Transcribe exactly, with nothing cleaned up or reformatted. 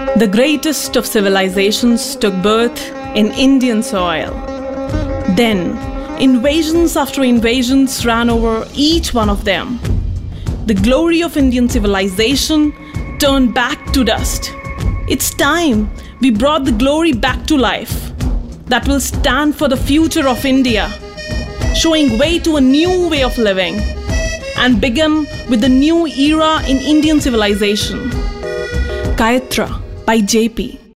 The greatest of civilizations took birth in Indian soil. Then, invasions after invasions ran over each one of them. The glory of Indian civilization turned back to dust. It's time we brought the glory back to life that will stand for the future of India, showing way to a new way of living and begin with the new era in Indian civilization. Kayatra by J P